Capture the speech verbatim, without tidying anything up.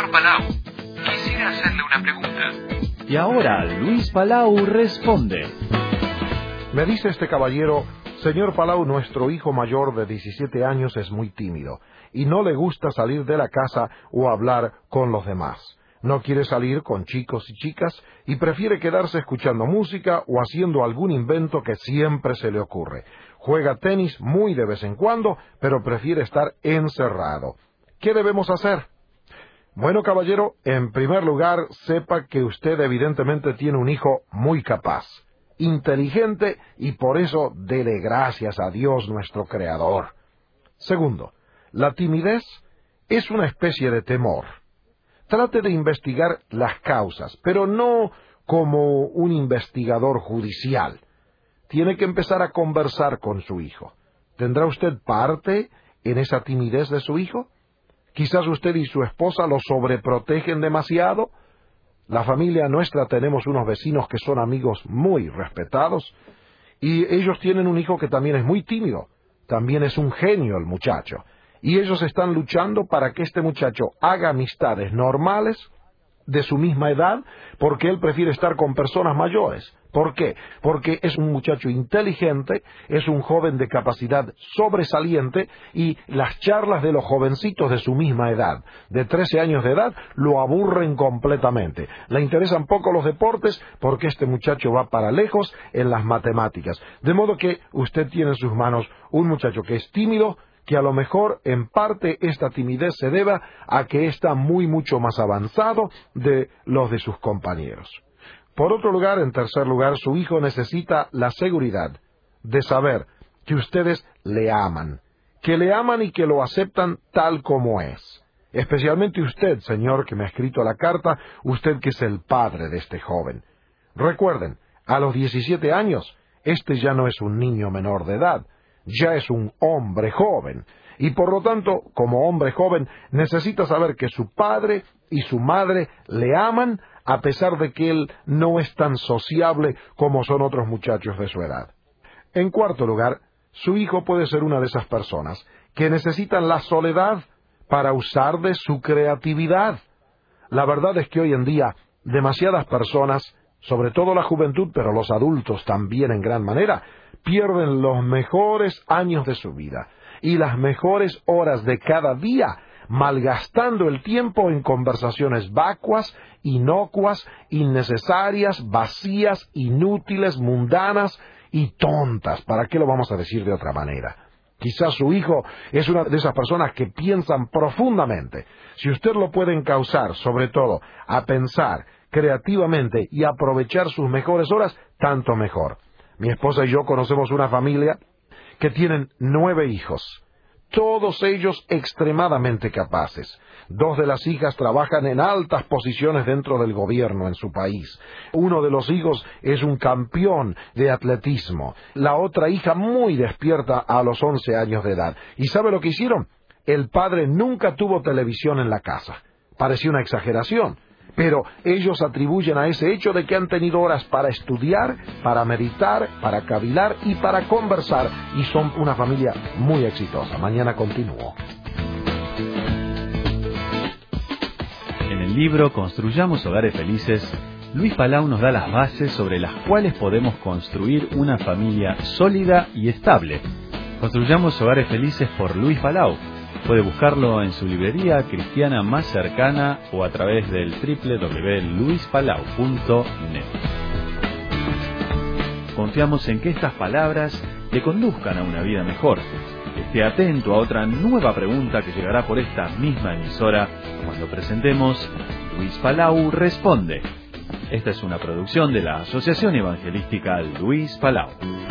Señor Palau, quisiera hacerle una pregunta. Y ahora Luis Palau responde. Me dice este caballero: señor Palau, nuestro hijo mayor de diecisiete años es muy tímido y no le gusta salir de la casa o hablar con los demás. No quiere salir con chicos y chicas y prefiere quedarse escuchando música o haciendo algún invento que siempre se le ocurre. Juega tenis muy de vez en cuando, pero prefiere estar encerrado. ¿Qué debemos hacer? Bueno, caballero, en primer lugar, sepa que usted evidentemente tiene un hijo muy capaz, inteligente, y por eso dele gracias a Dios nuestro Creador. Segundo, la timidez es una especie de temor. Trate de investigar las causas, pero no como un investigador judicial. Tiene que empezar a conversar con su hijo. ¿Tendrá usted parte en esa timidez de su hijo? Quizás usted y su esposa lo sobreprotegen demasiado. La familia nuestra tenemos unos vecinos que son amigos muy respetados y ellos tienen un hijo que también es muy tímido. También es un genio el muchacho. Y ellos están luchando para que este muchacho haga amistades normales de su misma edad, porque él prefiere estar con personas mayores. ¿Por qué? Porque es un muchacho inteligente, es un joven de capacidad sobresaliente, y las charlas de los jovencitos de su misma edad, de trece años de edad, lo aburren completamente. Le interesan poco los deportes, porque este muchacho va para lejos en las matemáticas. De modo que usted tiene en sus manos un muchacho que es tímido, que a lo mejor en parte esta timidez se deba a que está muy mucho más avanzado de los de sus compañeros. Por otro lugar, en tercer lugar, su hijo necesita la seguridad de saber que ustedes le aman, que le aman y que lo aceptan tal como es. Especialmente usted, señor, que me ha escrito la carta, usted que es el padre de este joven. Recuerden, a los diecisiete años, este ya no es un niño menor de edad, ya es un hombre joven, y por lo tanto, como hombre joven, necesita saber que su padre y su madre le aman, a pesar de que él no es tan sociable como son otros muchachos de su edad. En cuarto lugar, su hijo puede ser una de esas personas que necesitan la soledad para usar de su creatividad. La verdad es que hoy en día, demasiadas personas, sobre todo la juventud, pero los adultos también en gran manera, pierden los mejores años de su vida y las mejores horas de cada día malgastando el tiempo en conversaciones vacuas, inocuas, innecesarias, vacías, inútiles, mundanas y tontas. ¿Para qué lo vamos a decir de otra manera? Quizás su hijo es una de esas personas que piensan profundamente. Si usted lo puede encauzar, sobre todo, a pensar creativamente y aprovechar sus mejores horas, tanto mejor. Mi esposa y yo conocemos una familia que tienen nueve hijos, todos ellos extremadamente capaces. Dos de las hijas trabajan en altas posiciones dentro del gobierno en su país. Uno de los hijos es un campeón de atletismo. La otra hija muy despierta a los once años de edad. ¿Y sabe lo que hicieron? El padre nunca tuvo televisión en la casa. Parecía una exageración, pero ellos atribuyen a ese hecho de que han tenido horas para estudiar, para meditar, para cavilar y para conversar, y son una familia muy exitosa. Mañana continúo. En el libro Construyamos Hogares Felices, Luis Palau nos da las bases sobre las cuales podemos construir una familia sólida y estable. Construyamos Hogares Felices por Luis Palau. Puede buscarlo en su librería cristiana más cercana o a través del doble u doble u doble u punto luis palau punto net. Confiamos en que estas palabras te conduzcan a una vida mejor. Esté atento a otra nueva pregunta que llegará por esta misma emisora cuando presentemos Luis Palau Responde. Esta es una producción de la Asociación Evangelística Luis Palau.